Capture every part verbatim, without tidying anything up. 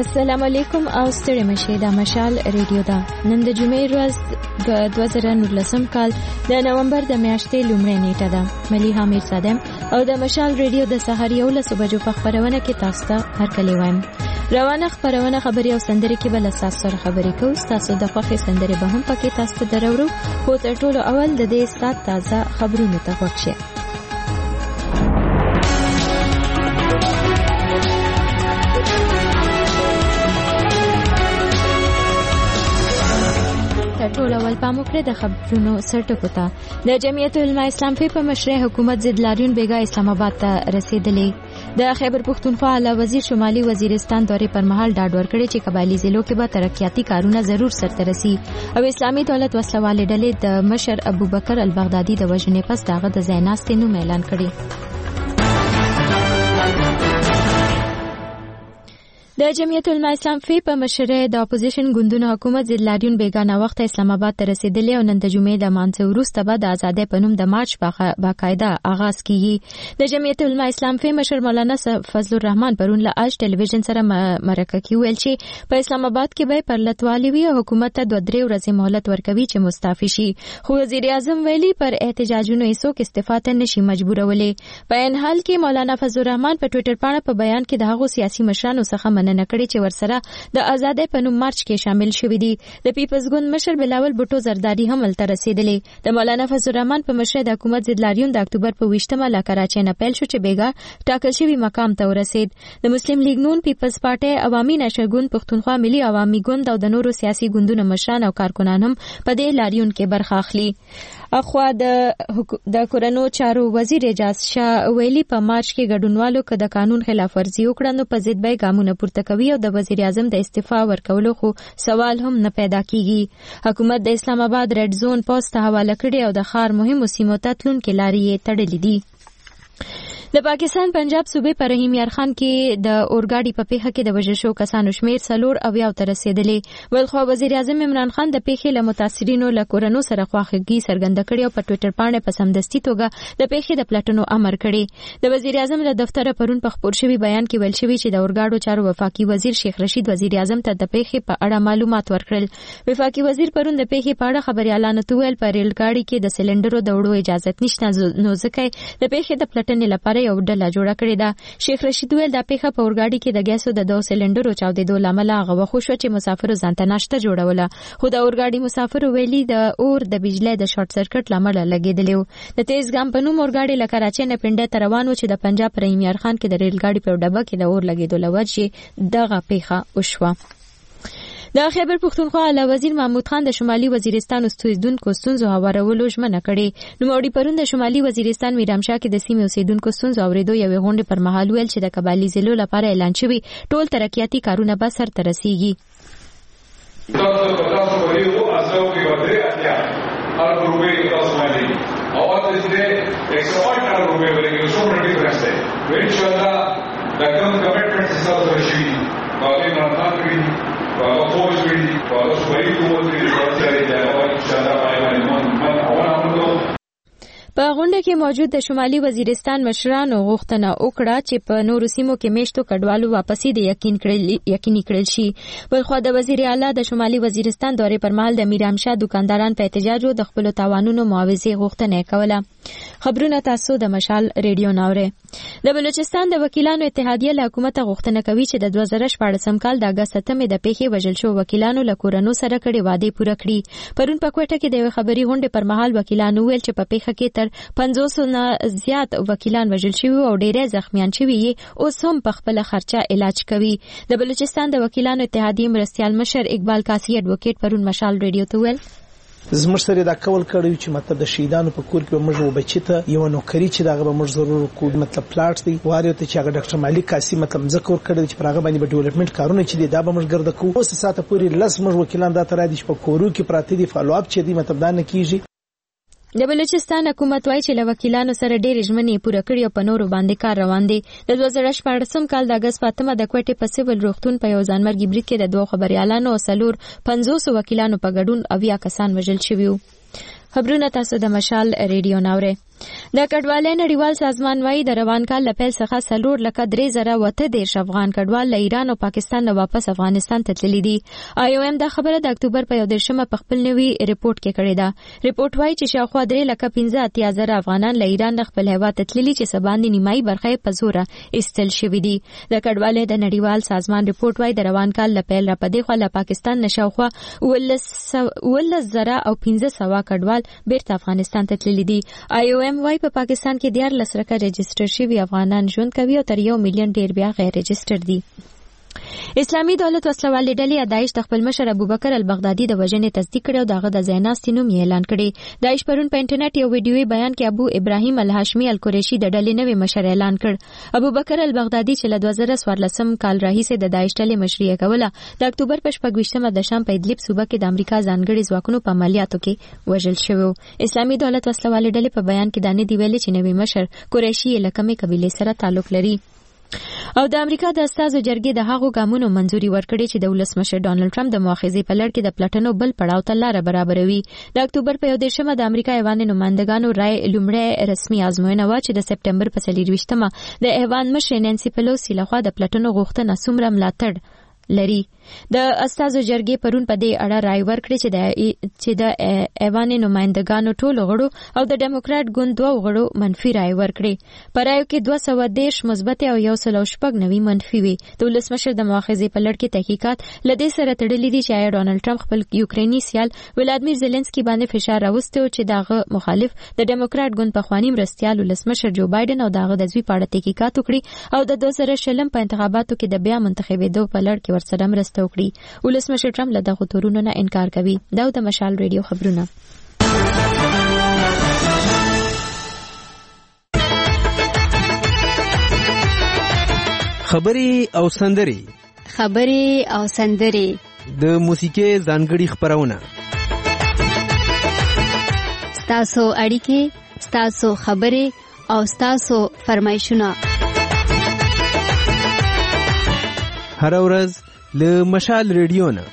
السلام علیکم او ستړي مشه د مشال ریډیو دا نن د جمعې ورځ د دوه زره نولسم کال د نومبر د میاشتې لومړۍ نیټه ده. مليحه میر صادم او د مشال ریډیو د سحر یو لس بجو په خبرونه کې تاسو ته هرکلی وایم. روانه خبرونه خبري او سندري کې بل اساس سره خبرې کوو. تاسو د خوښي سندري به هم پکې تاسو ته درورو. خو تر ټولو اول د دې سات تازه خبرونه ته وښه. ټول اول پامو کړی د خبرونو سرټکو ته. د جمعیت العلماء اسلام په مشرۍ حکومت ضد لاریون بیګا اسلام آباد ته رسیدلې. د خیبر پختونخوا اعلی وزیر شمالي وزیرستان دورې پر مهال ډاډ ورکړی چې قبایلی ضلعو کې به ترقیاتي کارونه ضرور سرته رسي او اسلامي دولت وسلوالې ډلې د مشر ابوبکر البغدادي د وژنې پس داغه د زیناستې نوم اعلان کړی. د جمعیت العلماء اسلام په مشرۍ د اپوزیشن ګوندونو حکومت ضد لاریون بیګانه وخت اسلام آباد ته رسیدلی او نن د جمعې د مانځه وروسته به د آزادۍ په نوم د مارچ باقاعده آغاز کیږي. د جمعیت العلماء اسلام مشر مولانا فضل الرحمن پرون له آج ټلویزیون سره مرکه کې ویل چې په اسلام آباد کې به پرلتوالی وي او حکومت ته دوه درې ورځې مهلت ورکوي چې مستعفي شي. خو وزیر اعظم ویلي پر احتجاجونو هیڅوک استفاده نشي مجبورولې. په ان حال کې مولانا فضل الرحمن په ټوئیټر باندې په بیان کې د هغو سیاسي مشرانو څخه نه کړی چې ورسره د آزادۍ په نوم مارچ کې شامل شوي دي. د پیپلز ګوند مشر بلاول بوټو زرداری هم ولته رسیدلی. د مولانا فضل الرحمن په مشرۍ د حکومت ضد لاریون د اکتوبر په ویشتمه له کراچۍ نه پیل شو چې بیګا ټاکل شوي مقام ته ورسید. د مسلم لیگ نون، پیپلز پارټي، عوامي نشر ګوند، پښتونخوا ملي عوامي ګوند او د نورو سیاسي ګوندونو مشران او کارکنان هم په دې لاریون کې برخه اخلي. اخوا د د کورونو چارو وزیر اجاز شاه ویلي په مارچ کې ګډونوالو که د قانون خلاف ورزي وکړه نو په ضد به ګامونه پورته کوي او د وزیر اعظم د استعفا ورکولو خو سوال هم نه پیدا کیږي. حکومت د اسلام آباد ریډ زون پوسټ ته حواله کړي او د ښار مهمو سیمو ته تلونکي لارې یې تړلې دي. د پاکستان پنجاب صوبې په رحیم یار خان کې د اورګاډي په پیښه کې د وژل شو کسانو شمیر څلور اویا ته رسیدلی. بلخو وزیر اعظم عمران خان د پیښې له متاثرینو له کورنو سره خواخوږي څرګنده کړې او په ټوئیټر باندې په سمدستي توګه د پیښې د پلټنو امر کړی. د وزیر اعظم له دفتر پرون په خبر شوی بیان کې ویل شوی چې د اورګاډو چارو وفاقي وزیر شیخ رشید وزیر اعظم ته د پیښې په اړه معلومات ورکړل. وفاقي وزیر پرون د پیښې په اړه خبريالانو ته ویل په ریل ګاډي کې د سلندرو د وړو اجازه نشته نو ځکه د پیښې د پلټنې لپاره یو ډله جوړه کړې ده. شیخ رشید ویل دا پیښه په اورګاډي کې د ګیسو د دوه سلندرو چاودېدو لامل هغه وخت شو چې مسافرو ځانته ناشته جوړوله. خو د اورګاډي مسافرو ویلي د اور د بجلی د شارټ سرکټ لامل لګېدلی و. د تیز ګام په نوم اورګاډي له کراچۍ نه پنډۍ ته روان و چې د پنجاب رحیم یار خان کې د ریل ګاډي په ډبه کې د اور لګېدو له وجې دغه پیښه وشوه. د خیبر پختونخوا اعلی وزیر محمود خان د شمالي وزیرستان اوسیدونکو ستونزو هوارولو ژمنه کړې. نوموړي پرون د شمالي وزیرستان میرامشاه کې د سیمې اوسیدونکو ستونزو اورېدو یوې غونډې پر مهال ویل چې د قبایلي ضلعو لپاره اعلان شوي ټول ترقیاتي کارونه به سرته رسیږي. باغ فوج وی باغ سوي کوو چې ورته دی او ان شاء الله باندې من اول امر په غونډه کې موجود د شمالي وزیرستان مشرانو غوښتنه وکړه چې په نورو سیمو کې میشتو کډوالو واپسې د یقین کړل یقیني کړل شي. بلخو د وزیر اعلی د شمالي وزیرستان دورې پر مهال د میرامشاه دکانداران په احتجاج او د خپل تاوانونو معاوضه غوښتنه کوله. خبرونه تاسو د مشال ریډیو ناوره. د بلوچستان د وکیلانو اتحادیه له حکومت غوښتنه کوي چې د دوه زره شپاړسم کال د اگست اتمې د پیښې وژل شو وکیلانو له کورنو سره کړي وعده پوره کړي. پرون په کوټه کې د خبري غونډې پر مهال وکیلانو ویل چې په پیښه کې تر پنځوس نه زیات وکیلان وژل شوي او ډېر زخمیان شوي اوس هم په خپل خرچه علاج کوي. د بلوچستان د وکیلانو اتحادیې مرستیال مشر اقبال کاسی اډوکیټ پرون مشال ریډیو ته ویل زموږ سره دا کول کړی چې مطلب د شهیدانو په کور کې به موږ وبچی ته یو نوکری چې دغه به موږ ضرور کو مطلب پلاټ دی واره ته چې هغه ډاکټر مالک کاسی مطلب ذکر کړی چې پرغه باندې ډیولپمنٹ کارونه چې دی دا به موږ ګرځو کوو. اوس ساته پوری لس موږ وکیلان دا تر دې په کورو کې پراته دي فالو اپ چې دی مطلب دا نه کیږي. د بلوچستان حکومت وايي چې له وکیلانو سره ډېرې ژمنې پوره کړې او په نورو باندې کار روان دی. د دوه زره شپاړسم کال د اگست په اتمه د کوټې په سیول روغتون په یو ځانمرګي برید کې د دوه خبريالانو او څلور پنځوس وکیلانو په ګډون اویا کسان وژل شوي وو. خبرونه تاسو د مشال ریډیو ناوره. د کډوالۍ نړیوال سازمان وايي د روان کال له پیل څخه څلور لکه درې زره اوته دېرش افغان کډوال له ایران او پاکستان نه واپس افغانستان ته تللي دي. آی او ایم دا خبره د اکتوبر په یو دېرشمه په خپل نوي ریپورت کې کړې ده. ریپورت وايي چې شاوخوا درې لکه پنځه اتیا زره افغانان له ایران نه خپل هیواد ته تللي چې څه باندې نیمایي برخه یې په زوره ایستل شوي دي. د کډوالۍ د نړیوال سازمان ریپورت وايي د روان کال له پیل را په دې خوا له پاکستان نه شاوخوا اوولس زره او پنځه سوه کډوال بیرته افغانستان ته تللي دي. آی او ایم وايي په پاکستان کې دیارلس لکه رجسټر شوي افغانان ژوند کوي او تر یو میلیون ډیر بیا غیر رجسټر دي. اسلامي دولت وسلوالې ډلې داعش د خپل مشر ابوبکر البغدادي د وژنې تصدیق کړی او دغه د ځایناستي نوم یې اعلان کړی. داعش پرون په انټرنیټ یو ویډیوي بیان کې ابو ابراهیم الهاشمي القریشي د ډلې نوی مشر اعلان کړ. ابوبکر البغدادي چې له دوه زره څوارلسم کال راهیسې د داعش ډلې مشري کوله د اکتوبر په شپږویشتمه د شام په ادلب صوبه کې د امریکا ځانګړي ځواکونو په عملیاتو کې وژل شوی. اسلامي دولت وسلوالې ډلې په بیان کې دانه دی ویلي چې نوی مشر قریشي له کومې قبیلې سره تعلق لري. او د امریکا د استازو جرګې د هغو ګامونو منځوري ورکړي چې د ولسمشر ډانلډ ټرمپ د مؤاخذې په لړ کې د پلټنو بل پړاو ته لاره برابروي. د اکتوبر په یو دېرشمه د امریکا ایوان نمائندګانو رای لومړی رسمي ازموینه وه چې د سپټمبر په څلېرویشتمه د ایوان مشرې نانسي پیلوسي لخوا د پلټنو غوښتنه څومره ملاتړ لري. د استازو جرګې پرون په دې اړه رای ورکړي چې د چې د ایوان نمائندګانو ټولو غړو او د ډیموکرات ګوند دوه غړو منفي رای ورکړي. په رایو کې دوه سوه دېرش مثبت او یو سل او شپږ نوي منفي وي. د ولسمشر د مؤاخذې په لړ کې تحقیقات له دې سره تړلي دي چې آیا ډانلډ ټرمپ خپل یوکریني سیال ولادمیر زيلنسکي باندې فشار راوستی او چې دغه مخالف د ډیموکرات ګوند په خواني مرستيال ولسمشر جو بایدن او دغه د زوی په اړه تحقیقات وکړي او د دوه زره شلم په انتخاباتو کې د بیا منتخبېدو په لړ کې ورسره مرسته وکړي. ولسمشر ټرمپ له دغه تورونو نه انکار کوي. دا د مشال ریډیو خبرونه. خبري او سندري خبري او سندري د موسیقي ځانګړي خبرونه ستاسو اړیکې ستاسو خبري او ستاسو فرمایشونه هر ورځ له مشال ریډیو نه.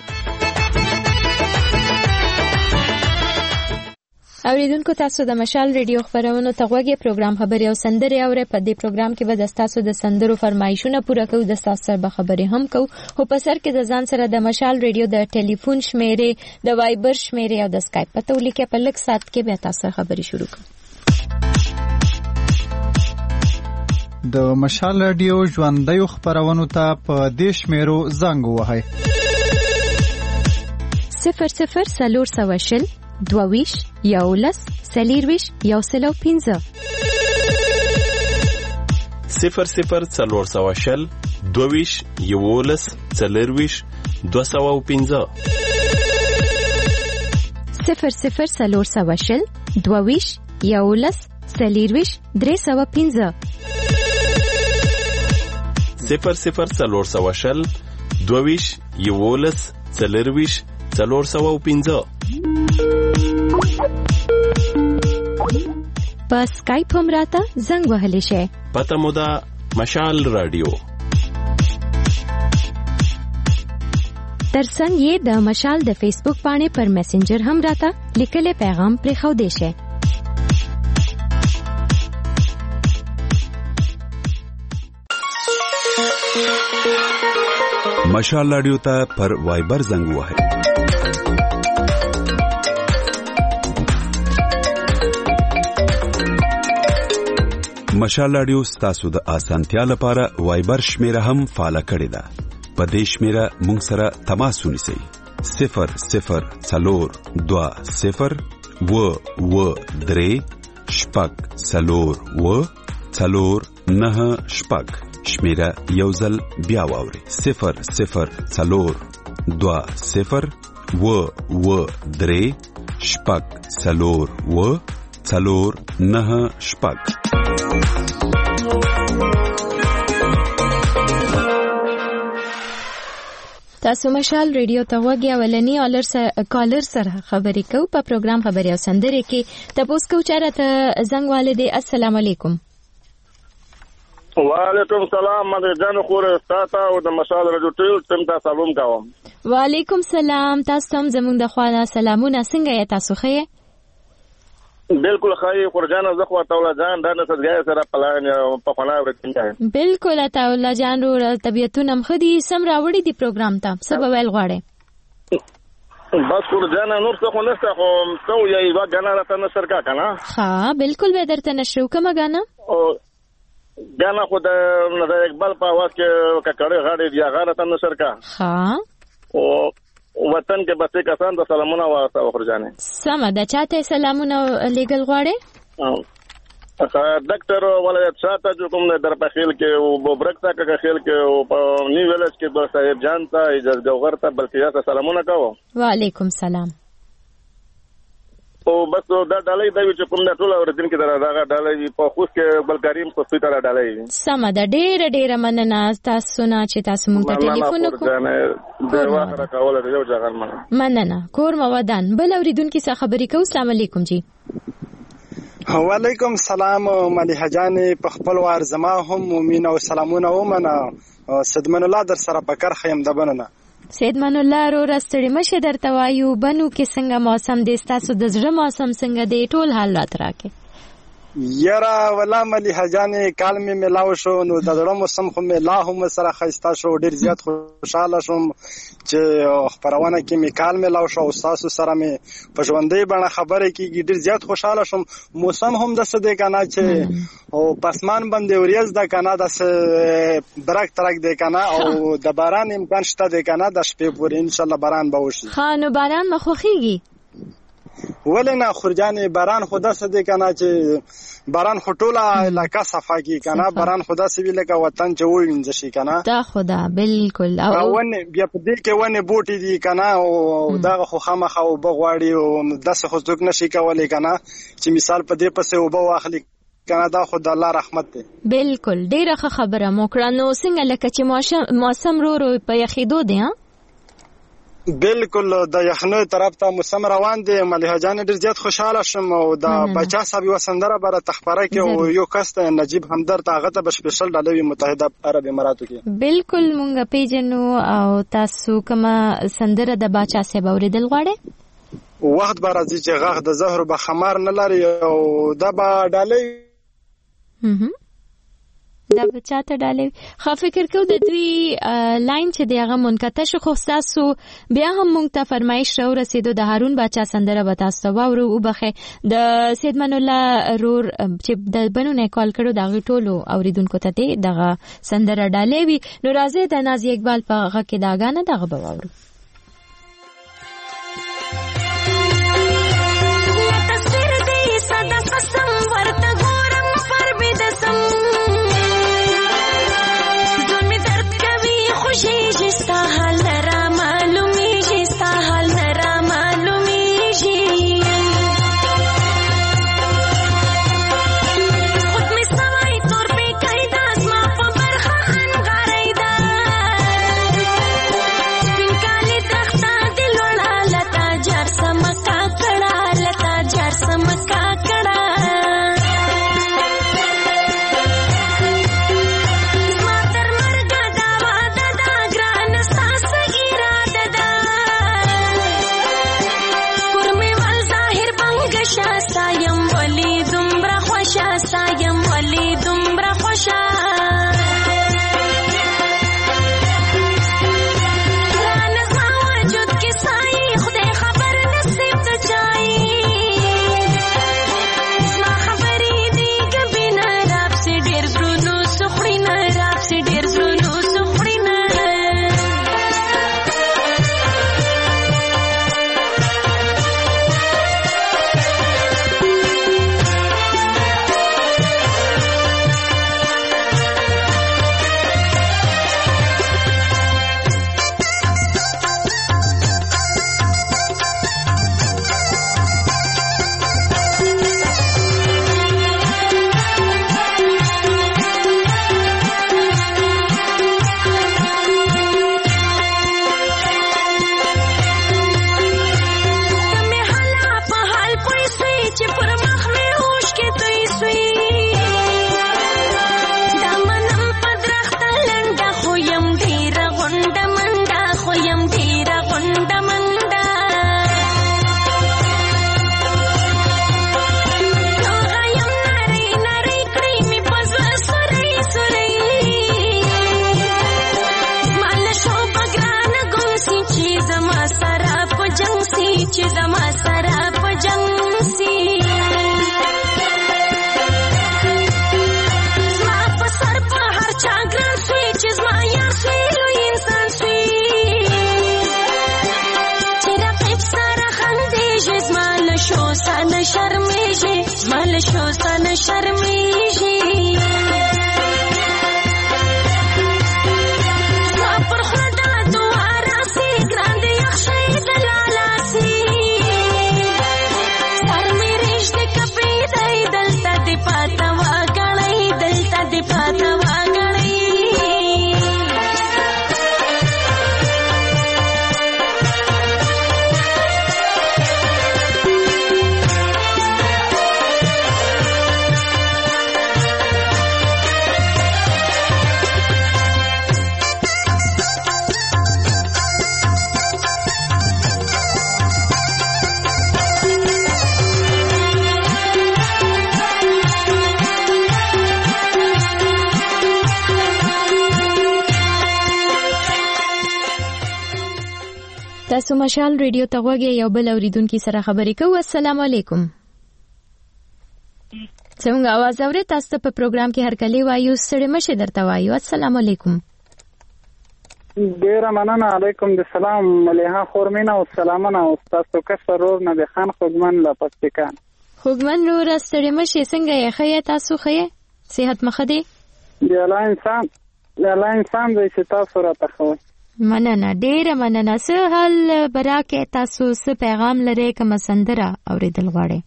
اوریدونکو تاسو د مشال ریډیو خبرونو ته غوږی پروګرام خبري او سندري اورئ. په دې پروګرام کې به د تاسو د سندرو فرمایشونه پوره کوو، د تاسو سره به خبري هم کوو. خو په سر کې د ځان سره د مشال ریډیو د ټلیفون شمیرې، د وایبر شمیرې او د اسکایپ پته ولیکئ. په لږ سات کې به تاسو خبري شروع کوو. د مشال رادیو ژوندۍ خبرونو ته په دیش میرو زنګ وهاي صفر صفر سلور سوه شل دوویش یولس سلیرویش یو سلو پینزه صفر صفر سلور سوه شل دوویش یولس سلیرویش دو سوه پینزه صفر صفر سلور سوه شل دوویش یولس سلیرویش درې سوه پینزه صفر صفر سلور سوه شل دوویش یولس سلیرویش سلور سوه پینزه. په سکایپ هم راته زنګ وهلی شئ. پته مو ده مشال رادیو. ترڅنګ یې د مشال د فیسبوک پاڼې پر میسنجر هم راته لیکلی پیغام پرېښودی شئ. مشال رادیو ته پر وایبر زنګ وهئ. مشال رادیو ستاسو د اسانتیا لپاره وایبر شمیره هم فعال کړی ده. په دې شمیره مونږ سره تماس ونیسئ. صفر صفر څلور دوه صفر و و درې شپږ څلور و څلور نه شپږ. شمیره یوزل بیا واوري. صفر صفر څلور دوه صفر و و درې شپږ څلور و څلور نه شپږ. تاسو مشال ریډیو ته وګیا ولنی اولر سره کالر سره خبرې کو په پروګرام خبري او سندري کې تاسو کو چارته زنګ والده. السلام علیکم. وعلیکم السلام. مده جان خور استاته او د مشال رادیو ټول تم ته سلام کوم. وعلیکم السلام. تاسو هم زموږ د خواله سلامونه. څنګه یې تاسو خې؟ بالکل خای خورجان زخوا تولا جان دا نه څنګه سره پلان په خنا ورکینځه بالکل تا الله جان رو طبيعتونه مخدي سم راوړي دی پروګرام ته سبا ویل غواړي بس خورجان نور څه خو نشته خو تو یې وا غنا راته نشر کا کنه ها بالکل به درته نشو کومه غانا او غانا خو د اقبال په आवाज کې ککړې غاړې دی هغه راته نشر کا ها او وطن کې بسې کسان د سلامونه واسطه خورجان سم دا چاته سلامونه لګل غواړي ډاکټر ولایت شاته جو کوم در په خیل کې او بوبرکتا کا خیل کې او په نیو ویلج کې د صاحب جان ته اجازه جوهر ته بلکې یا سلامونه کوم وعلیکم سلام او بس دا ډالۍ دی چې کوم د ټول اوردین کې دغه ډالۍ په خوښ کې بلګریم په سپیټر ډالۍ سم دا ډېر ډېر مننه تاسو نه چې تاسو مونږ ته ټلیفون وکړو د واخره کول دی یو ځای مننه مننه کور مو ودان بل اوریدونکو څخه خبرې کوم السلام علیکم جی وعلیکم سلام مليحه جانې په خپل وار زما هم مومن او سلامونه ومنه صدمن الله در سره پکر خیم د بننه صدمن الله رو راستړي مشه درته وایو بنو کې څنګه موسم دی تاسو د زړه موسم څنګه دی ټول حالات راکې یرا ولا مليحه جانې کال می ملاو شو نو د زړه موسم خو می لا هم سره خستا شو ډیر زیات خوشاله شوم چې خبرونه کې می کال ملاو شو او تاسو سره می په ژوندۍ باندې خبرې کیږي ډیر زیات خوشاله شوم موسم هم د څه دی کنه چې او پسمان باندې وریاز د کنه د برک ترک دی کنه او د باران امکان شته دی کنه د شپې پورې ان شاء الله باران به وشي ها نو باران مخوخیږي ولنه خورجانې باران خدا څه دی کنه چې باران خټوله علاقہ صفا کی کنه باران خدا سی وی لکه وطن چې وینځ شي کنه دا خدا بالکل او ونه بیا په دې کې ونه بوټي دي کنه او دا خو خامخ او بغواړي او داسې خو څوک نشي کولای کنه چې مثال په دې پسې او به واخلي کنه دا خو د الله رحمت دی بالکل ډیره خبره مو کړه نو څنګه لکه چې موسم رو رو په یخیدو دی ها بالکل د یخنۍ طرف ته موسم روان دی مليحه جان ډیر زیات خوشاله شم او د بچا صاحب وسندره بره تخبره کې او یو کس نجیب همدرد هغه ته سپیشل ډالوي متحده عرب اماراتو کې بالکل مونږ پیژنو او تاسو کومه سندره د بچا صاحب اوریدل غواړي وخت به راځي چې غاغ د زهر به خمار نه لري او دا به ډالوي دا بچاته ډالې خو فکر کو د دوی لاین چې دی هغه منقطع شو خو تاسو بیا هم مونږ ته فرمایش را ورسېدو د هارون بچا سندره به تاسو واورو او بخې د سیدمن الله رور چې د بنو نه کال کړو دغه ټولو اوریدونکو ته دی دغه سندره ډالې وی نو راځي د نازي اقبال په هغه کې داګانه دغه به واورو تصویر دې صدا قسم ورته ګورم پر بيد سم جستا حال نرا معلومی جستا حال نرا معلومی جی خود می سوائی طور پی قیدا ازما پا برخا انگاری دا سپین کالی شرمیږي مل شو ستن شرمیږي پر خدا دواره سي ګران دی یخشي دلالاسي سر مې رښت کپي دی دلته دی پاتا واګړی دلته دی پاتا واګړی تاسو مشال ریډیو ته غوږی یو بل اوریدونکو سره خبرې کوو. السلام علیکم. څنګه आवाज اورئ؟ تاسو په پروګرام کې هر کله وایو سړی مشه درته وایو. السلام علیکم. ډیر مننه. علیکم السلام. مليها خورمینا او سلامونه او تاسو کسر رور نه خان خوګمن لا پستکان. خوګمن رور سړی مشه څنګه یې خې تاسو خې صحت مخ دی؟ دی الله انسان دی الله انسان دې چې تاسو را تخوي. مننه ډیره مننه. څه حال براکه تاسو څه پیغام لرئ کوم سندره اوریدل غواړئ؟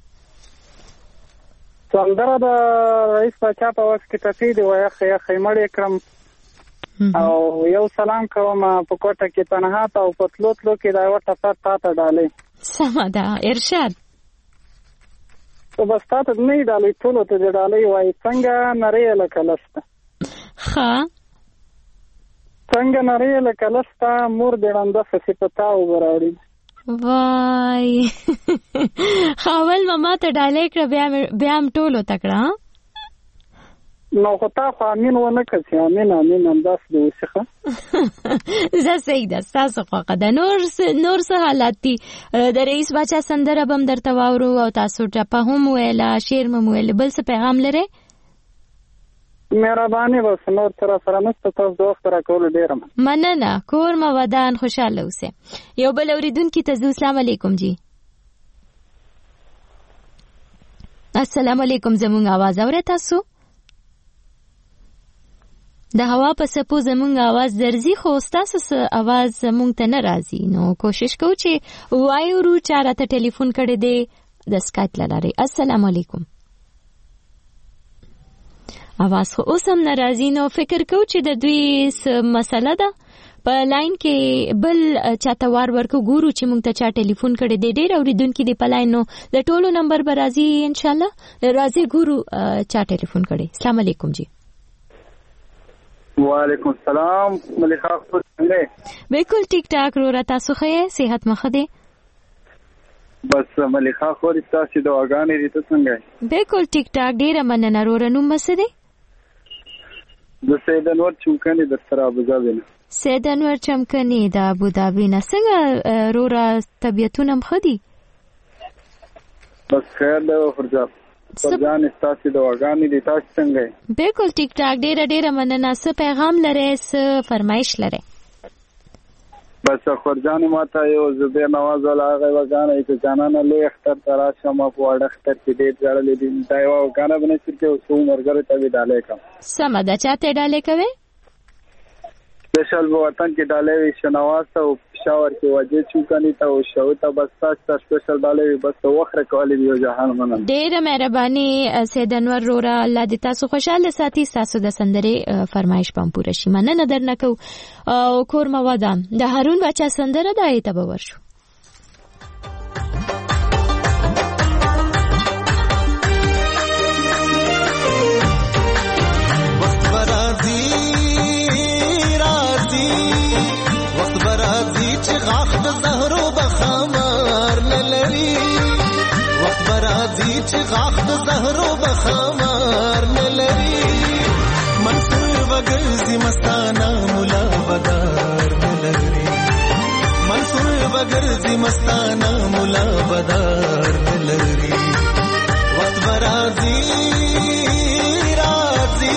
سندره د رئیس بچا په وخت کې تفصیل وایي خیا خیمړ اکرم او یو سلام کوم په کوټه کې تنها ته او پتلوت لو کې دا وټه پات تا ډالې سمدا ارشاد تو بس تاسو نه ډالې ټول ته ډالې وایي څنګه نری لکلسته ها څنګه نری لکلستا مور دړنده صفتا وګراوړي وای خاول ماما ته ډالې کړ بیا بیا هم ټولو تکړه نو خو تا خو امین ونه کړی امین امین انداس دی وسخه زه صحیح ده تاسو خو قد نور نور څه حالات دي د رئیس بچا سندره بم درته واورو او تاسو ټپه هم ویلا شعر مم ویل بل څه پیغام لري؟ مهرباني بس نور تر سره نست تاسو دوه سره کول ډیرم مننه. کور مو ودان خوشاله اوسه. یو بل اوریدونکو ته السلام علیکم جی. السلام علیکم. زموږ आवाज اورئ تاسو؟ د هوا په سپو زموږ आवाज درځي خو تاسو आवाज زموږ ته نه راځي. نو کوشش کوو چې وایو رو چارته ټلیفون کړي دي د سکایپ لاره. السلام علیکم. आवाज خو اوس هم ناراضي. نو فکر کو چې د دوی مسله ده په لاین کې بل چاته وار ورکو ګورو چې مونږ ته چا ټلیفون کړي دی. ډېر اوریدونکو دی په لاین نو د ټولو نمبر به راځي ان شاء الله. راځي ګورو چا ټلیفون کړي. السلام علیکم جی. وعلیکم السلام. مليخه څنګه؟ بالکل ټیک ټاک رو را تاسو خې صحت مخ دی؟ بس مليخه خو تاسو د واغانې دي څنګه؟ بالکل ټیک ټاک. ډېر مننه. رو رنوم مسدي د سید انور چمکني د سره ابوظبي نه. سید انور چمکني د ابوظبي نه. څنګه رورا طبيعتونه مخدي؟ بس خیر ده فرجاب فرجان استاسي د واغانې دي تاسو څنګه؟ بالکل ټیک ټاک. ډېر ډېر مننه. څه پیغام لرئ؟ څه فرمایش لرئ؟ بس خورجان ماته یو زبیر نواز ولا هغه وګانه چې جانانه لوی اختر تراشه ما په وړ اختر کې ډېر ځړلې دي دا یو وګانه بنه چې اوسو مرګره ته ډالې کوم. سم ده. چاته ډالې کوي؟ سپیشل وطن کې ډالې وي شنواز او پېښور کې وجه چوکانی ته او شو ته بس تاسو سپیشل ډالې بس وخره کولې یو جهان مننه. ډېر مهرباني سید انور رورا. الله دې تاسو خوشاله ساتي. تاسو د سندرې فرمایش پم پوره شي. مننه درنکو او کور مو ودان. د هارون بچا سندره د ایت به ورشو. وخت برازي رازي وخت برازي چې غاخ د زهرو بخمار نلري وخت برازي چې غاخ د زهرو بخمار نلري منصور وګرځي مستانه مولا بدار نلري منصور وګرځي مستانه مولا بدار نلري وخت برازي رازي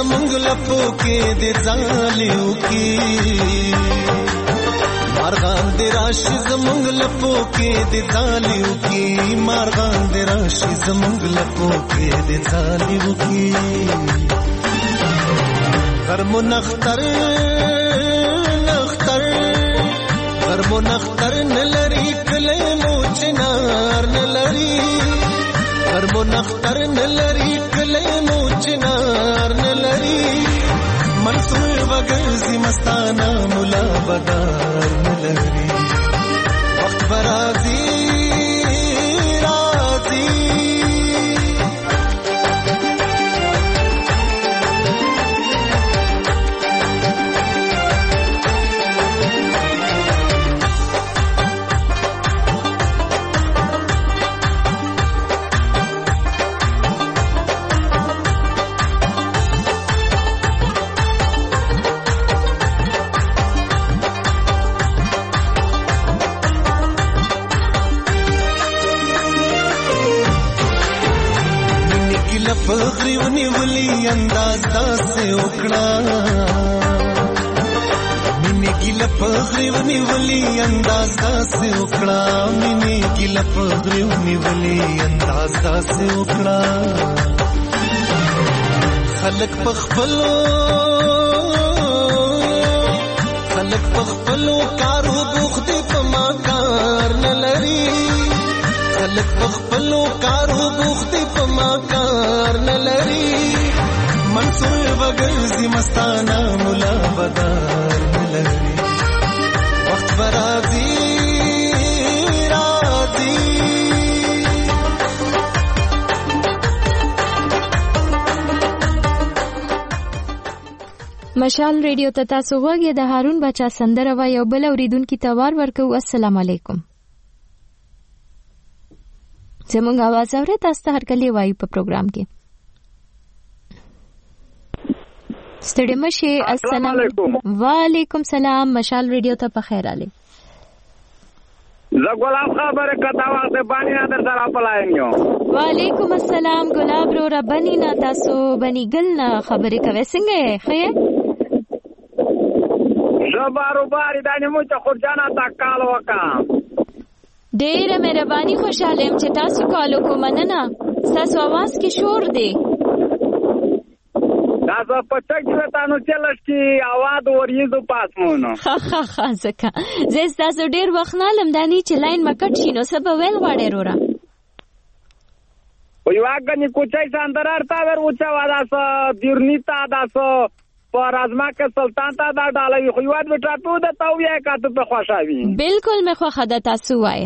زمونږ لپو کې د ځالیو کې مارغان د راشي زمونږ لپو کې د ځالیو کې مارغان د راشي زمونږ لپو کې د ځالیو کې غرمو نختر نختر غرمو نختر نلری کله مو چنار نلری غرمو نختر نلری کله مو چنار نلری منصور وګرځي مستانه مولا بدار نلری وخت برازي رازي فخری ونیولی انداز داسې وکړه مینې ګیله فخری ونیولی انداز داسې وکړه مینې ګیله فخری ونیولی انداز داسې وکړه خلک په خپلو خلک په خپلو کارو بوخت دي په ما کار نه لري خلک په خپلو کارو بوخت دي په ما کار نه لري منصور وګرځي مستانه مولا بدار نه لري وخت برازي رازي مشال ریډیو ته تاسو وګورئ د هارون بچا سندره و یو بل اوریدونکو ته وار ورکو. السلام علیکم. زمونږ आवाज اورئ؟ تاسو ته هر کله وایو په پروګرام کې. ستړي مشه. السلام علیکم. وعلیکم سلام. مشال ریډیو ته په خیر علي. زه ګلاب خبره کتا وخت باندې نه در سره پلایم یو. وعلیکم السلام ګلاب رو ربانی نه تاسو بنی ګل نه خبرې کوي څنګه یې خیر؟ زبارو باری دانی مو ته خورجانا تا کال وکا. ډېره مهرباني خوشاله يم چې تاسو کالو کوم نه نه تاسو आवाज کې شور دی. تاسو پټک وتانو چلش کی आवाज وریزو پاسمونو. ها ها ها زکه زه تاسو ډېر وخت نه لم دانی چې لاین مکټ شینو سبا ویل غواړې رورا. وی واګنی کوچای ساندرار تا ور اوچا وادا س دیرنیتا داسو پر ازما کې سلطان تا دا ډالوي خو یواد وټا ته د تویا کاته په خوشاوي. بالکل مې خو خدا تاسو وای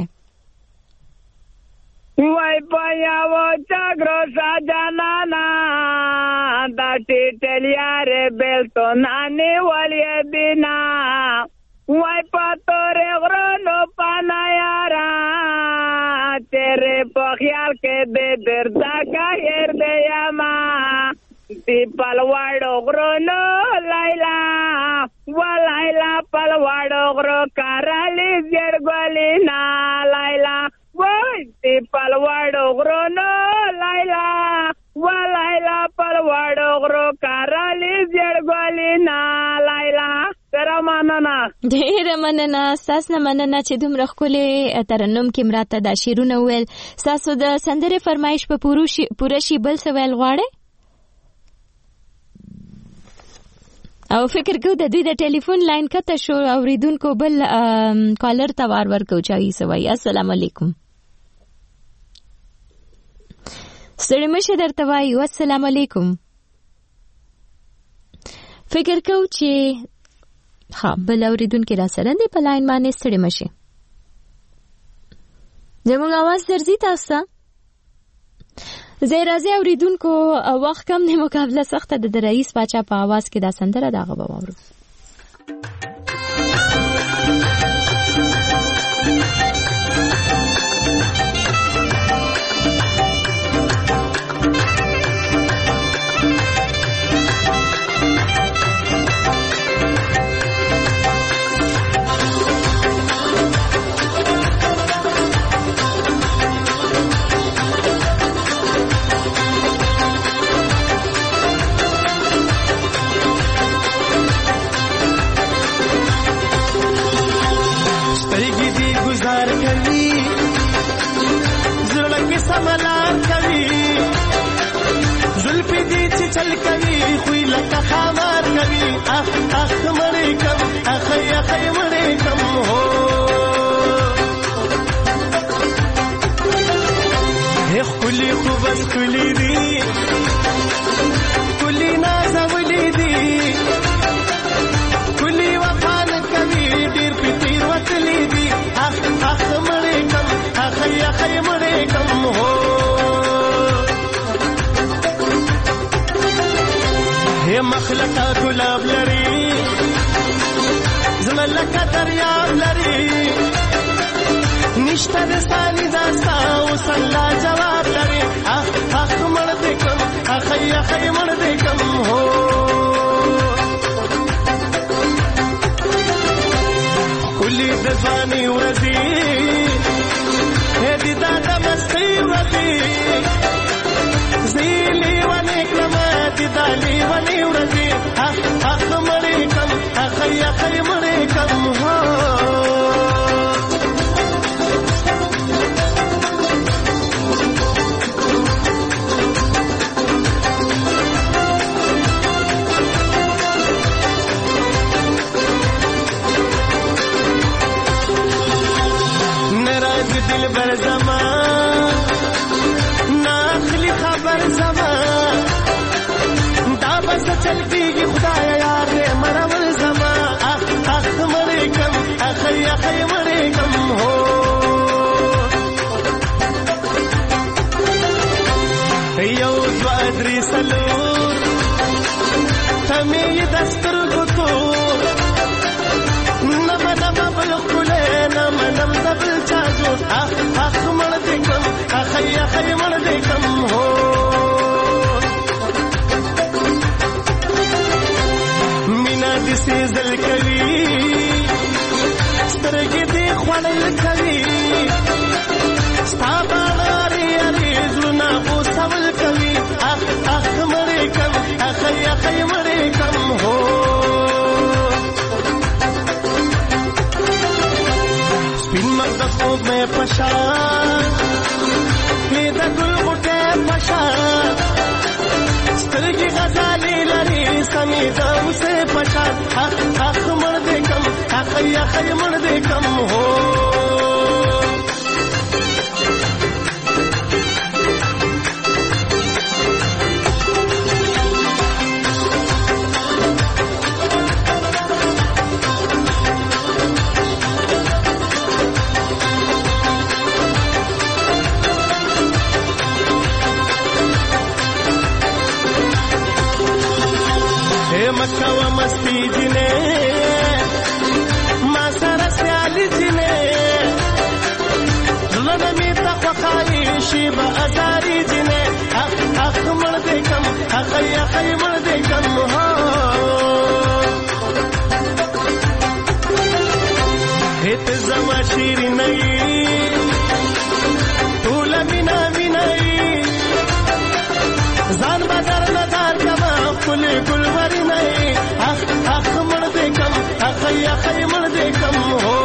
وای پیا و چاګرو ساجانا دا ټیټلیار بیل تو نانی ولې بنا وای پاتورې غرونو پانا یارا تیرې په خیال کې دې دردا کا هر دې ما دی پلواړو غرونو لایلا و لایلا پلواړو غرو کارالي زیرګولینا لایلا وای دی پلواړو غرونو لایلا و لایلا پلواړو غرو کارالي زیرګولینا لایلا تر مننه ډېر مننه. تاسو نه مننه چې دومره ښکلې ترنم کې مراته دا شعرونه ویل. تاسو د سندرې فرمایش په پوره شي بل څه ویل غواړئ او فکر کو د دوی د ټلیفون لاین کته شو اوریدونکو بل کالر ته وار ورکو چای سوي. السلام علیکم. ستړي مشه درته وایو السلام علیکم. فکر کو چې ها بل اوریدونکو را سره دی په لاین باندې. ستړي مشه زموږ आवाज درځي تاسو زه راځي اوریدونکو وخت کم نه مقابله سخته د رئیس باچا په आवाज کې دا سندره داغه باورو. اخ اخ مړې کم اخی اخی مړې کم هو هیخ کلی خو بس کلی دی کلی نازولی دی کلی وفان کوي ډیر پتیر وتلی دی اخ اخ مړې کم اخی اخی مړې کم هو هي مخلقه ګلاب لري زملکه دریاب لري نشته د ستاني داستا اوس الله جواب لري اخ اخ مړ دې کم اخی اخی مړ دې کم هو کلی د ځواني ورځي هدي دا د مستۍ ورځي زیلی ونی کلمات دالی ونی ورزی اخ اخ مړې کم اخی اخی مړې کم هو نراز دل بر زمان ناخلی خبر زمان دا بس چل کیږي خدای یار دې مرول زما اخ اخ مړې کم اخی اخی مړې کم هو یو دو درې څلور تمې دستر ګوتو نم نم بل خله نم نم دبل چاجو اخ اخ مړ دې کم اخی اخی مړ دې کم هو مینا دې سیزل کوي سترګې دې خوړل کوي ستا باندې اړې زړونه خو سوال کوي اخ اخ مړې کم اخی اخی مړې کم هو سپین مرد خوب میں پشان پیدا گل غٹے پشان سترگی غزالی لری سمیدہ اسے پشان اخ اخ مڑ دے کم اخی اخی مڑ دے کم ہو مکہ و مستی جنے ما سره سیالی جنے زلنا می تخوخائی شیبا ازاری جنے اخ اخ مړ دې کم اخی اخی مړ دې کم هو هت زما شیری نئی ټول مینا مینای ځان بازار لدار کما کل گل وری نئی اخ اخ مړ دې کم اخی اخی مړ دې کم هو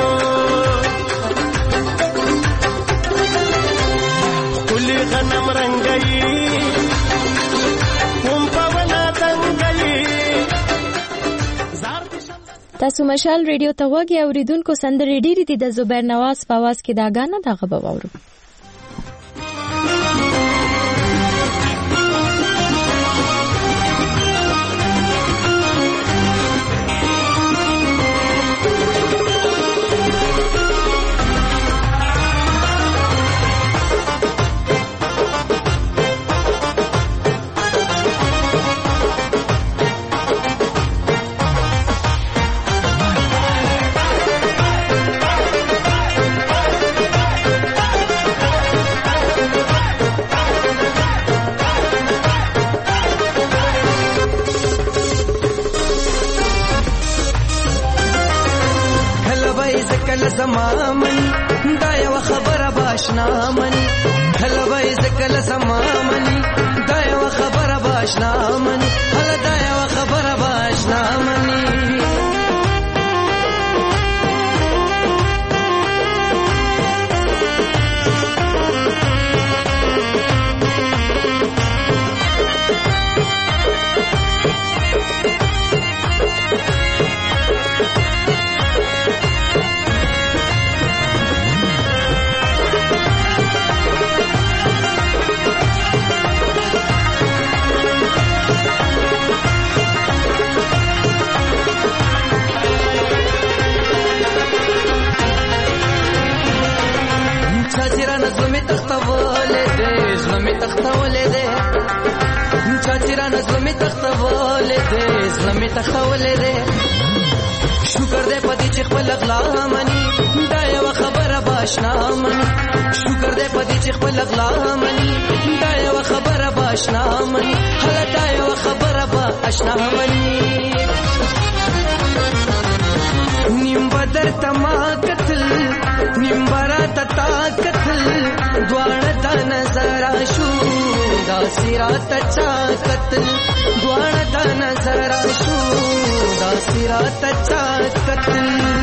کل غنم رنگئی هم پونا تنگئی تاسو مشال ریډیو ته وګورئ اوریدونکو سندرې ډېرې دي د زبیر نواز په आवाज کې دا غانا دغه به واورو زما منی دا یو خبره باشنا منی هله وای زکل زما منی دا یو خبره باشنا منی هله دا یو خبره باشنا منی غولې دې زړه مې تخولې دې شکر دې پدې چې خپل اغلا مني دا یو خبره باشنا مني شکر دې پدې چې خپل اغلا مني دا یو خبره باشنا مني هله دا یو خبره باشنا مني نیم بدر تما قتل نیم برات تا قتل دوانه تا نظر شو دا سرات چا قتل دوانه تا نظر شو دا سرات چا قتل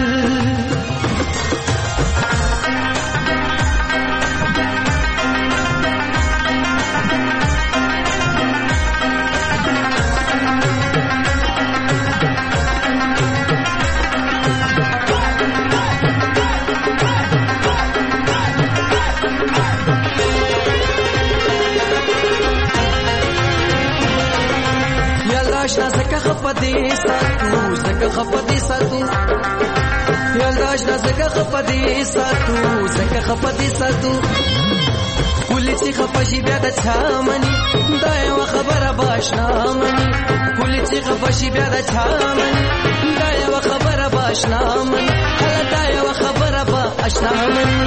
آشنا زکه خپدی ساتو زکه خپدی ساتو یالدا آشنا زکه خپدی ساتو زکه خپدی ساتو کلی چې خپشي بیا د چا مني دا یو خبره باشنا مني کلی چې خپشي بیا د چا مني دا یو خبره باشنا مني هله دا یو خبره باشنا مني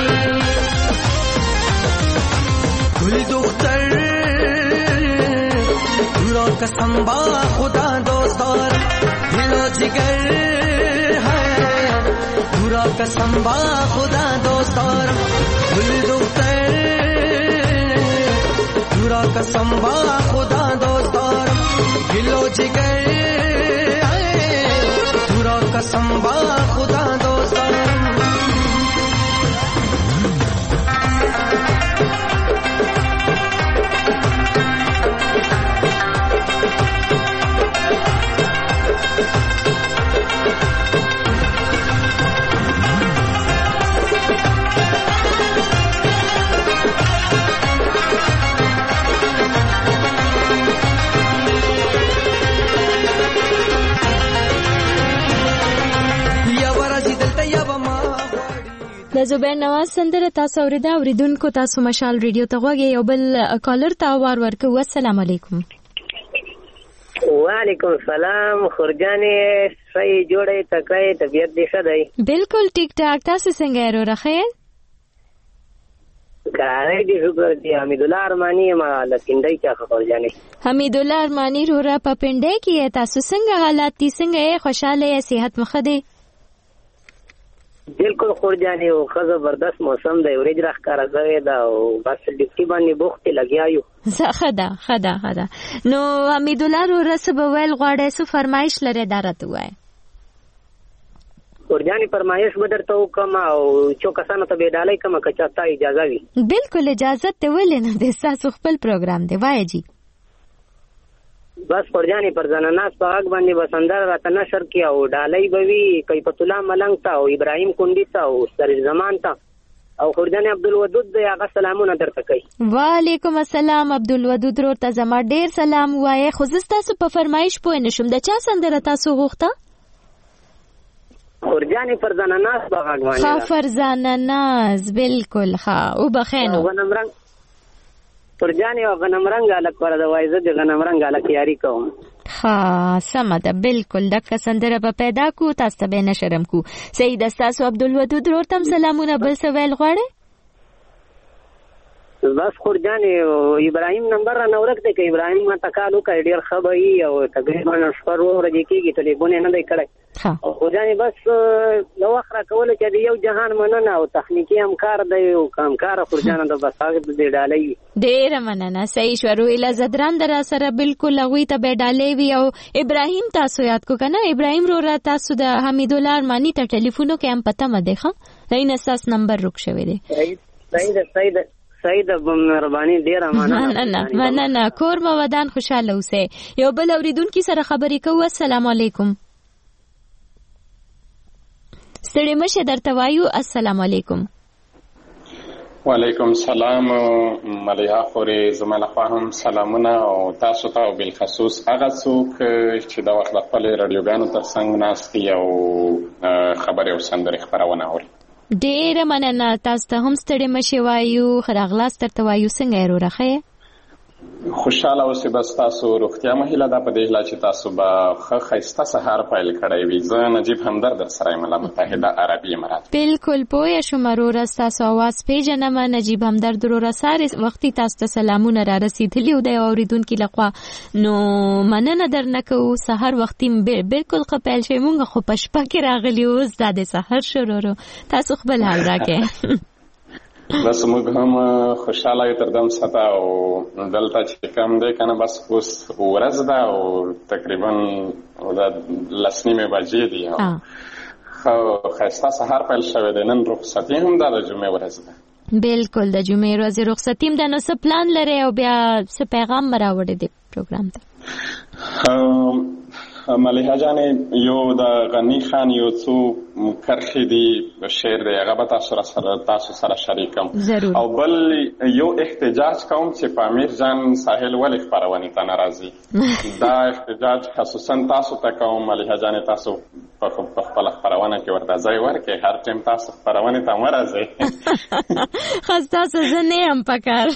کلی دختر कसम बा खुदा दोस्तार दिलो जिगर है पूरा कसम बा खुदा दोस्तार दिल दोस्तर पूरा कसम बा खुदा दोस्तार दिलो जिगर है पूरा कसम बा खुदा दोस्तार د زبیر نواز سندره تاسو اوریدا اوریدونکو تاسو مشال ریډیو ته غوږی یو بل کالر ته وار ورکو. السلام علیکم. وعلیکم السلام. خورجانې صحیح جوړې تکړه طبیعت دې ښه دی؟ بالکل ټیک ټاک. تاسو څنګه یې وروره خیر؟ کاری دې شکر دی. حمیدالله ارمانی ما لکندۍ څخه خورجانې. حمیدالله ارمانی وروره په پنډۍ کې تاسو څنګه حالات دي؟ څنګه یې؟ خوشاله یې؟ صحت مخه دی؟ بالکل خورجانې او ښه زبردست موسم دی. ورېځ راښکاره شوې ده او بس ډیوټي باندې بوختې لګیا یو. ښه ده ښه ده ښه ده. نو حمیدالله وروره څه به ویل غواړئ؟ څه فرمایش لرئ دا راته ووایئ. خورجانې فرمایش به درته وکړم او څو کسانو ته به یې ډالۍ کړم که چاته اجازه وي. بالکل اجازت دی. ولې نه دی؟ ستاسو خپل پروګرام دی. وایه جي. بس خورجانې پر زناناس په غږ باندې به سندره راته نشر کړي او ډالۍ به وي کیفت الله ملنګ ته او ابراهیم کندي ته او سریف زمان ته او خورجانې عبدالودود دی هغه سلامونه درته کوي. وعلیکم السلام عبدالودود ورور ته زما ډېر سلام ووایه. خو زه ستاسو په فرمایش پوه نه شوم. د چا سندره تاسو غوښته؟ خورجانې فرزانه ناز په غږ باندې. ښه فرزانه ناز بالکل ښه وبخښنو. غنمرنګ خورجانې او غنمرنګ هلک ور د وایزه د غنمرنګ هلک یاري کوم. ښه سمه ده بالکل. دغه سندره به پیدا کو تاسو ته به نشرم کو. صحیح ده. ستاسو عبدالودود ورور ته سلامونه. بل څه ویل غواړئ؟ بس خورجانې ابراهیم نمبر را نه ورک دی که ابراهیم ما ته کال وکړی ډېر ښه به وي او تقریبا شپه روغ ورځې کېږي ټلیفون یې نه دی کړی. خورجانې بس د وخت را کولو چې د یو جهان مننه او تخنیکي همکار دی او همکاره خورجانه ده بس هغې ته دې ډالۍ وي. ډېره مننه. صحیح شوه. روهیله زدران د را سره بالکل هغوی ته به ډالۍ وي او ابراهیم تاسو یاد کو که نه؟ ابراهیم وروره تاسو د حمیدالله ارماني ته ټلیفون وکړئ هم په تمه دی ښه دی نه ستاسو نمبر روک شوی دی. صحیح ده صحیح ده صحیح ده مهرباني ډېره مننه. مننه مننه. کور مو ودان خوشحاله اوسئ. یو بل اورېدونکي سره خبرې کوو. السلام علیکم. ستړي مشه درته وایو. السلام علیکم. وعلیکم سلام. ملیحه خورې زما لخوا هم سلامونه او تاسو ته او بالخصوص هغه څوک چې د وخت د خپلې راډیوګانو تر څنګ ناست دي او خبرې او سندرې خپرونه اوري. ډېره مننه. تاسو ته هم ستړي مشې وایو. ښه راغلاست درته وایو. څنګه یې وروره ښه یې؟ خوشاله اوسئ. بس تاسو روغتیا مهیله ده په دې هیله چې تاسو به ښه ښایسته سهار پیل کړی وي. زه نجیب همدرد درسره یم له متحده عربي امارات. بالکل پوه شوم وروره، ستاسو اواز پیژنم. نجیب همدرد وروره سارې وختي تاسو ته سلامونه را رسېدلي و د یو اورېدونکي لخوا، نو مننه درنه کوو. سهار وختي بالکل ښه پیل شوی، مونږ خو په شپه کې راغلي، اوس دا د سهار شو. ورورو تاسو خپل حال راکړئ. بس موږ هم خوشاله یو تر دم ساته او دلته چې کم دی که نه بس اوس ورځ ده او تقریبا د لس نیمې بجې دي او ښه ښایسته سهار پیل شوی دی. نن رخصتي هم ده، د جمعې ورځ ده. بالکل د جمعې ورځې رخصتي هم ده. نو څه پلان لرئ او بیا څه پیغام به راوړی دی پروګرام ته؟ ملیحه جانې یو د غني خان یو څو کرښې دي شعر دی، هغه به تاسو سره تاسو سره شریکم. او بل یو احتجاج کوم چې په امیر جان ساحل ولې خپرونې ته نه راځي. دا احتجاج خصوصا تاسو ته کوم ملیحه جانې، تاسو په خپله خپرونه کې ورته ځای ورکړئ. هر ټایم تاسو خپرونې ته مه راځئ. خاص تاسو زه نه یم په کار.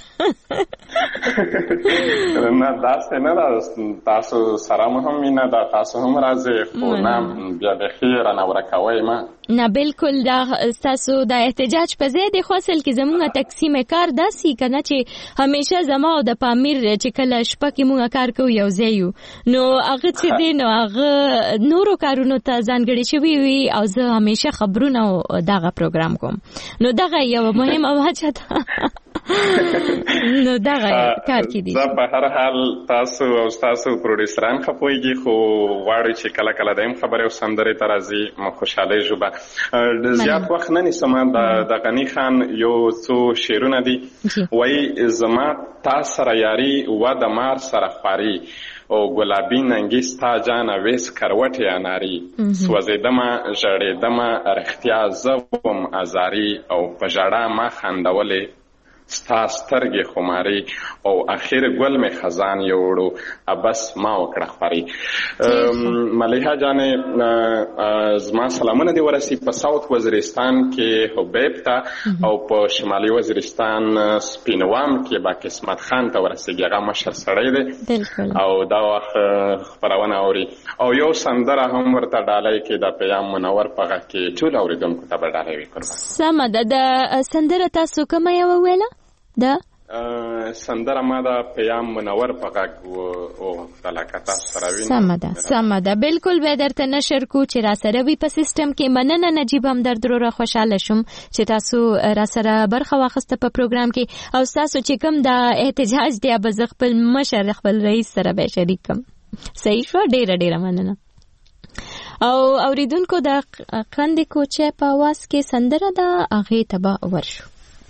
نه داسې نه ده، تاسو سره مو هم مینه ده، تاسو هم راځئ، خو نه بیا بیخي رانه ورکوئ مه. نه بالکل دا ستاسو د احتجاج په ځای دی، خو اصل کې زمونږ تقسیم کار داسې که نه چې همیشه زما او د پامیر چې کله شپه کې مونږ کار کوو یو ځای یو، نو هغه چې دی نو هغه نورو کارونو ته ځانګړې شوي وي او زه همیشه خبرونه دغه پروګرام کوم. نو دغه یو مهمه وجه ده. نو دغه کار کې دي. زه په هر حال تاسو او تاسو پروډیوسران ښه پوهېږي، خو غواړئ چې کله کله د یم خبرې او سندرې ته راځي، مو خوشحالۍ ژبه. زیات وخت نه نیسم. د غني خان یو څو شعرونه دي، وایي زما تا سره یاري و د مار سره خواري او ګلابي ننګي ستا جانه ویس کروټې اناري، سوځېدمه ژړېدمه رښتیا زه وم ازاري او په ژړا ما خندولې ستا سترګې خماري او اخر ګل مې خزان یوړو ابس ما وکړه خوري. ملیحه جانې زما سلامونه دې ورسي په ساوت وزیرستان کې حبیب ته او په شمالي وزیرستان سپینوام کې با قسمت خان ته ورسېږي، هغه مشر سړی دی او دا وخت خپرونه اوري. او یو سندره هم ورته ډالۍ کې د پیام منور په غږ کې ټول اورېدونکو ته به ډالۍ وي. سمه ده. د سندره تاسو کومه یوه ویله؟ ده سندره ما د پیام منور په غږ وغوښتله که تاسو سره وینئ. سمه ده سمه ده، بالکل به درته نشر کو چې را سره وي په سیسټم کې. مننه نجیب همدرد وروره، خوشحاله شوم چې تاسو را سره برخه واخیسته په پروګرام کې. او تاسو چې کوم د احتجاج دی به زه خپل مشر خپل رئیس سره به شریک کړم. صحیح شوه، ډېره ډېره مننه. او اورېدونکو د قندې کوچی په اواز کې سندره ده، هغې ته به ورشو.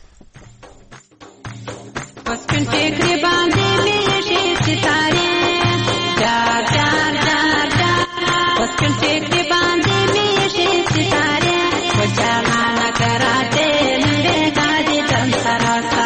پسکن ټیکری باندې میشي ستاره جار جار جار جار، پسکن ټیکری باندې میشي ستاره و جانا کراتے نندے گاڑی دم سراسا،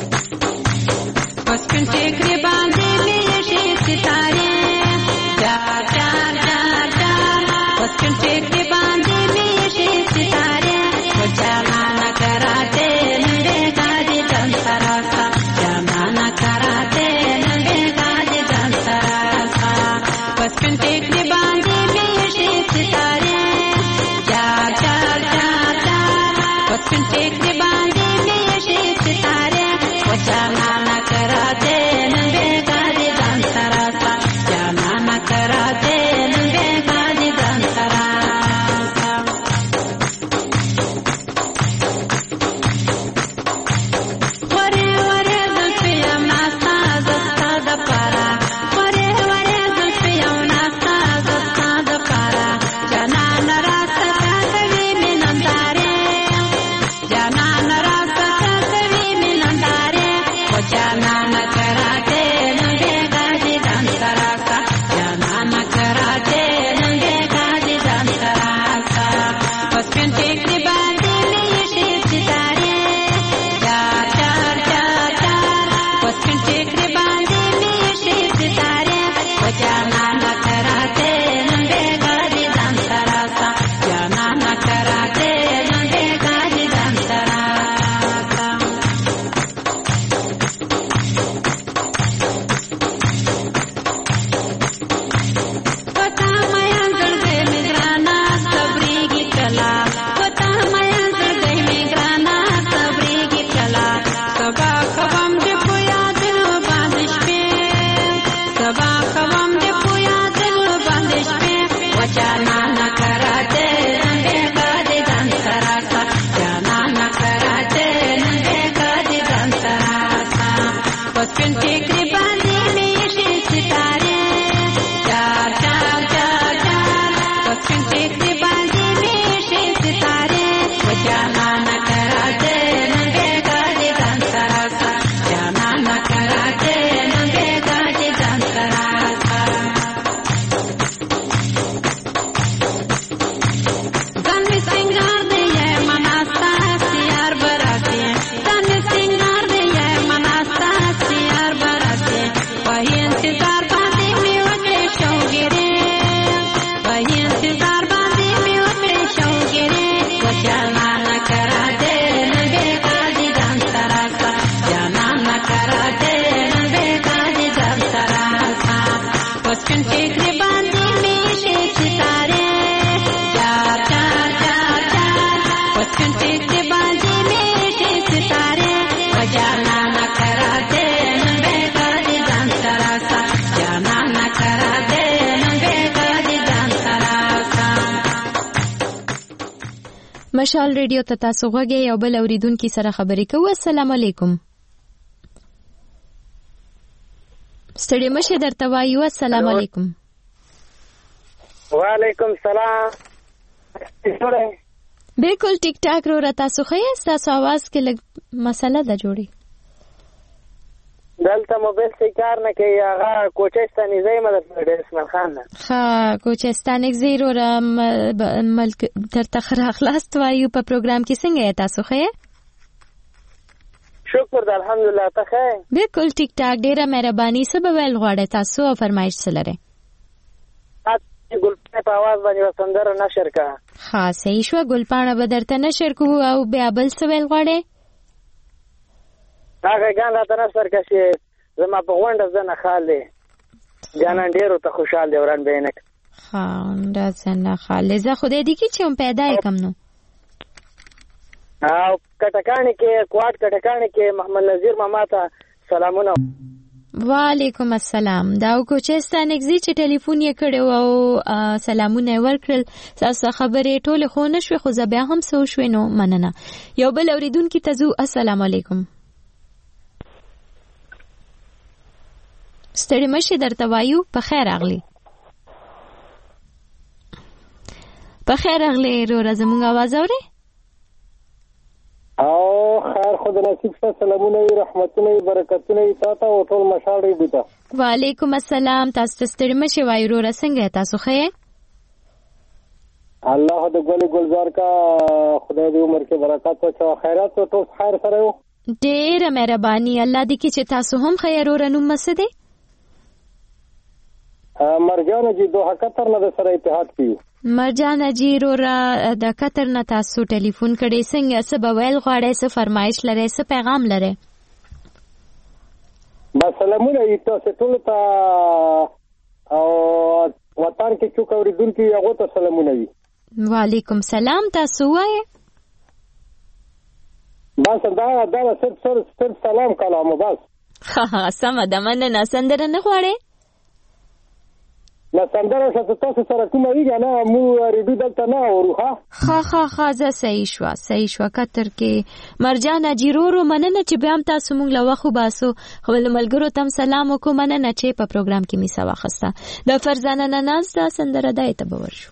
پسکن ټیکری باندې میشي ستاره جار جار جار جار، پسکن ټیکری باندې میشي ستاره و جانا کراتے نندے گاڑی دم سراسا. پسکن ټیکری باندې میشي ستاره جار جار جار جار، پسکن ټیکری باندې میشي ستاره و جانا نہ کراتے ننگے گاڑی دان سراسا، جانا نہ کراتے ننگے گاڑی دان سراسا. ورے ورے زلفیا ناستا زستا د پارا، جانا चुनचे के बांधे मेरे सितारे जाना न करा दे बेटा दी जान सरासा जाना न करा दे बेटा दी जान सरासा مشال ریډیو ته تاسو غوږی یو بل اوریدونکي سره خبرې کوو. السلام علیکم. ستړي مشه درته وایو. السلام علیکم. وعلیکم سلام. بالکل ټیک ټاک رو را تاسو خو یې تاسو आवाज کې لږ مسله ده جوړي. دلته موبایل څخه کار نه کوي. هغه کوچستاني ځای مدد اسماعیل خان نه. ها کوچستاني زیرو را ملک تر تخره خلاص وایو په پروګرام کې څنګه یې تاسو خو یې؟ شکر د الحمدلله. ته ښه؟ بالکل ټیک ټاک. ډیره مهرباني. څه به ویل غواړئ تاسو او فرمایش څه لرئ؟ ګلپاڼه په आवाज باندې وسندره نشر کا. ها صحیح شو. ګلپاڼه به درته نشر کو او بیا بل څه ویل غواړئ؟ هغه ګان راته نشر کا چې زما په غونډه ځنه خاله جانان ډیرو ته خوشاله دی وران بینک. ها دا څنګه خاله زه خدای دې کی چې هم پیدا کم نو. او کټکانی کې کوټ کټکانی کې محمد نذیر ماما ته سلامونه. وعلیکم السلام. دا کوچستان اگزی چې ټلیفون یې کړو او سلامونه ورکړل. تاسو خبرې ټوله خو نشوي خو بیا هم سو شوي نو مننه. یو بل اوریدونکي ته زو. السلام علیکم. ستړي مشه درته وایو. په خیر اغلی. په خیر اغلی رو زموږ आवाज اوري؟ او خیر خود نصیب شه. سلامونه وي رحمتونه وي برکتونه وي تاسو او ټول مشال ریډیو ته. وعلیکم السلام. تاسو ستړي مشه وایو رو څنګه تاسو ښه؟ الله دې ګل ګلزار کا خدای دې عمر کې برکت او خیرات او ټول خیر سره یو. ډېره مهرباني. الله دې کې چې تاسو هم خیر ورنوم مسده. مرجان جی دوه قطر نه سره اتحاد کی. مرجان جی رو را د قطر نه تاسو ټلیفون کړي. څنګه څه به ویل غواړئ؟ څه فرمایش لرئ؟ څه پیغام لرئ؟ بس سلامونه یې تاسو ټول ته او وطن کې څوک اوریدونکي هغه ته سلامونه وي. وعلیکم سلام. تاسو وایي بس دا دا صرف صرف سلام کلام بس. ها ها سم ده. مننه. سندره نه غواړئ؟ نه سندره څه تاسو سره کومه ویګا نه مو ریډیو دلته نه اوروها. ها ها ها زه صحیح شو صحیح شو. کتر کې مرجان جیرورو مننه چې بیا هم تاسو مونږ له وخت باسو. خپل ملګرو تم سلام وکړو. مننه چې په پروګرام کې می سوا خسته. د فرزانه ناز دا سندره دای ته باور شو.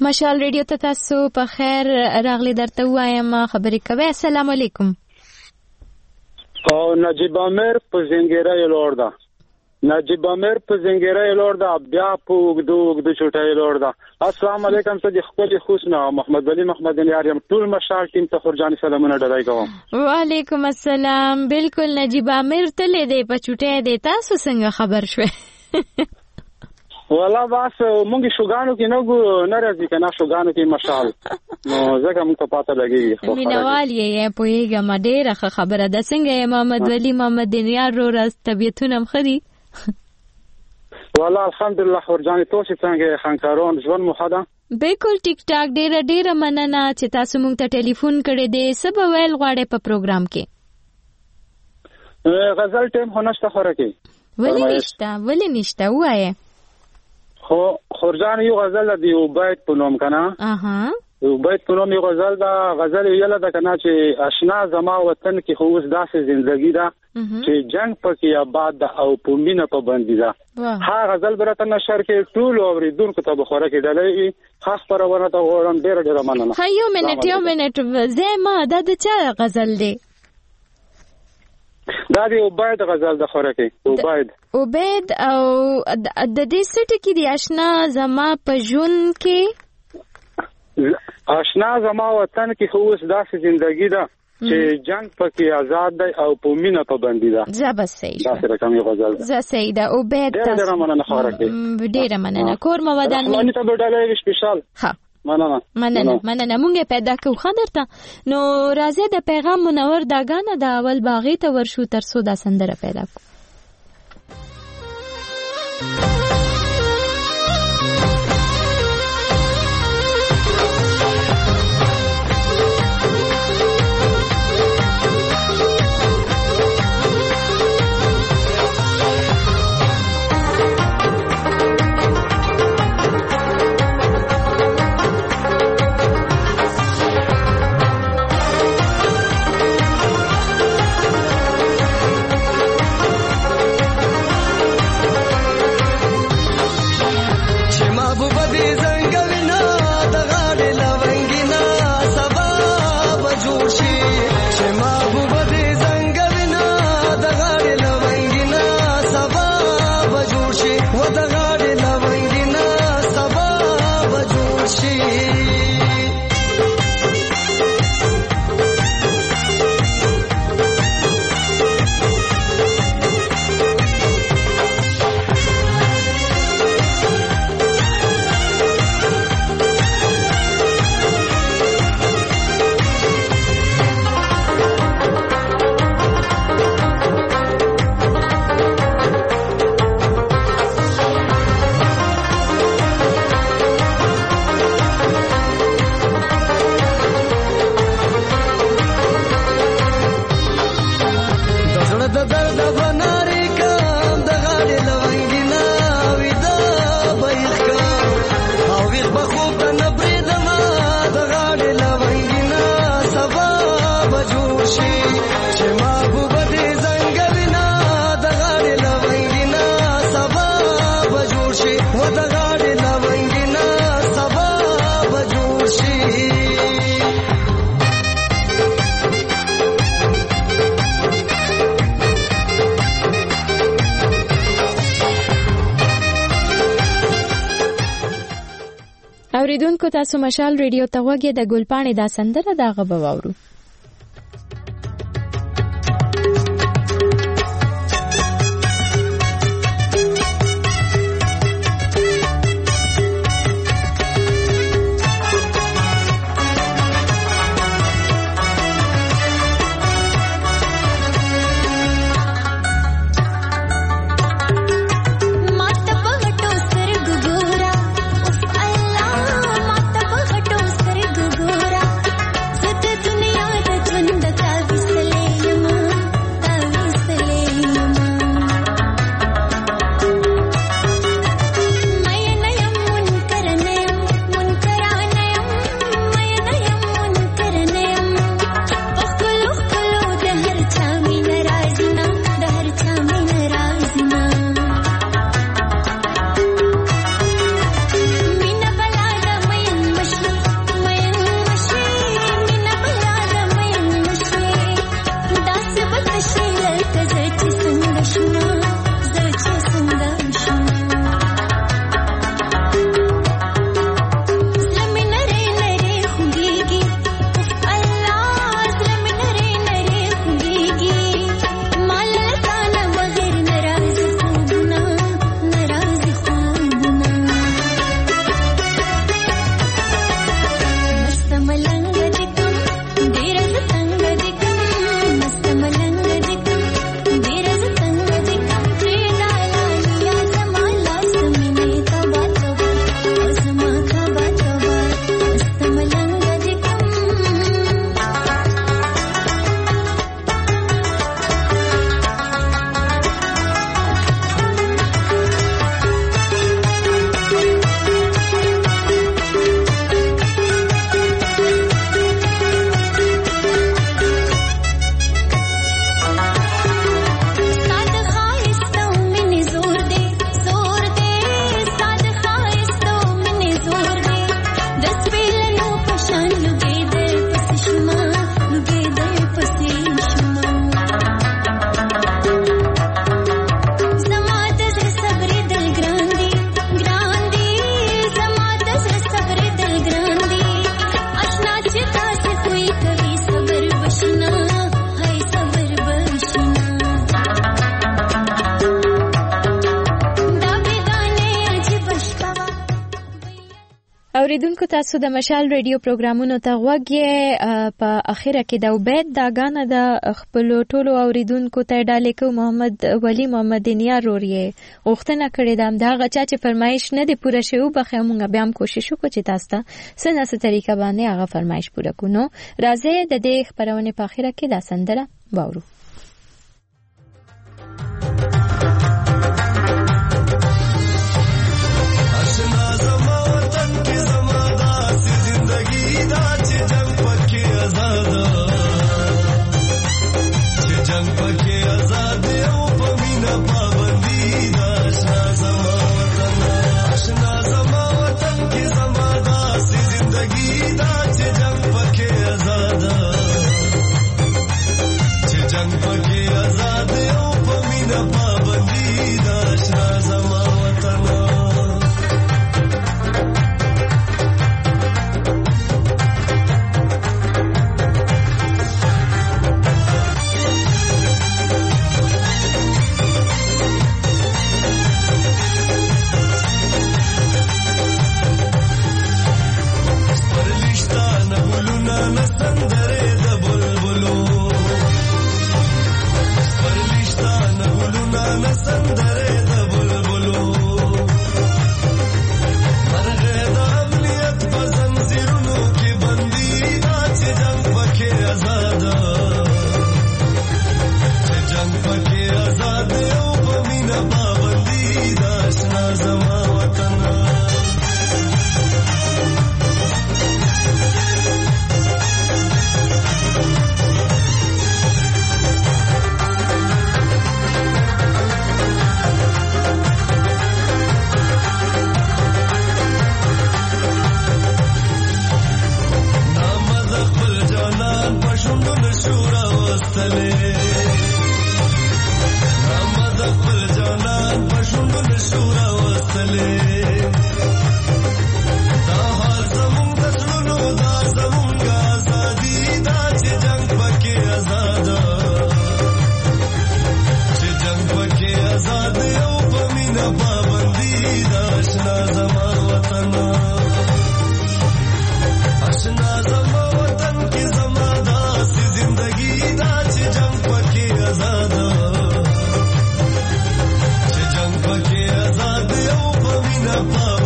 مشال ریډیو ته تاسو په خیر راغلی درته وایم خبرې کوي. السلام علیکم. او نجیب امیر په زنګیره لور ده نجیب امیر په زنګیره لور ده بیا په وګدو وګدو چټای لور ده. السلام علیکم سید خپل خوشنا محمد ولی محمد یار یم ټول مشال ټیم ته خورجان سلامونه ډلای کوم. وعلیکم السلام. بالکل نجیب امیر تلې دی په چټای دی. تاسو څنګه خبر شوه؟ والله بس مونږ شوګانو کې نه ګورو نه راځي کنه شوګانو کې مشال نو ځکه موږ ته پاته لګي. مینوال یې پوهیږم ډېره ښه خبره ده. څنګه محمد ولی محمد یار رو راز طبیعتونه مخدي؟ والله الحمدلله خورجان تاسو څنګه خانکارون ژوند مخده؟ بالکل ټیک ټاک. ډېره ډېره مننه چې تاسو موږ ته ټلیفون کړی دی. څه به ویل غواړئ په پروګرام کې؟ غزل ټیم خو نشته خوره کې. ولې نشته ولې نشته ووایه. خو خورجان یو غزل دی یو بیت په نوم کنه. اها یو بیت په نوم یو غزل دا غزل یله دا کنه چې آشنا زما وطن کې خو اوس داسې ژوندۍ ده چې جنگ پکې آباد ده او په مینه په باندې ده. ها غزل برته نشر کې ټول اوریدونکو ته بخوره کې ډلې خاص پرونه ته غوړم ډېر ډېر مننه. ها یو منټ یو منټ زما دا د چا غزل دی؟ دا دی عبید غزل د خوره کې عبید عبید او د دې سټ کې دی آشنا زما په ژوند کې آشنا زما وطن کې خو اوس داسې ژوندۍ ده چې جنگ پکې آزاد دی او په مینه په باندې ده. زه بس صحیح دا سره کوم غزل زه صحیح ده عبید تاسو ډېر مننه خوره کې ډېر مننه کور مو ودان مې ته بدلې سپیشل. ها مننه مننه مننه مونږه پیدا کو خندرته نو راځي د پیغام منور داګانه د اول باغی ته ورشو تر څو دا سندره پیدا کو. اوریدونکو تاسو مشال ریډیو ته وګورئ د ګلپاڼې دا سندره دا غو واورو. दुनिया اوریدونکو تاسو د مشال ریډیو پروګرامونو ته غوږ یې. په اخره کې د عبید دا غانه د خپل ټولو اوریدونکو ته ډالې کو محمد ولی محمد نیار روري غوښتنه کړې ده دا غچا چې فرمایش نه دی پوره شوی بخې مونږ بیا هم کوشش وکړو چې تاسو ته څنګه څه طریقه باندې هغه فرمایش پوره کونو. راځي د دې خبرونه په اخره کې دا سندره باورو. Papa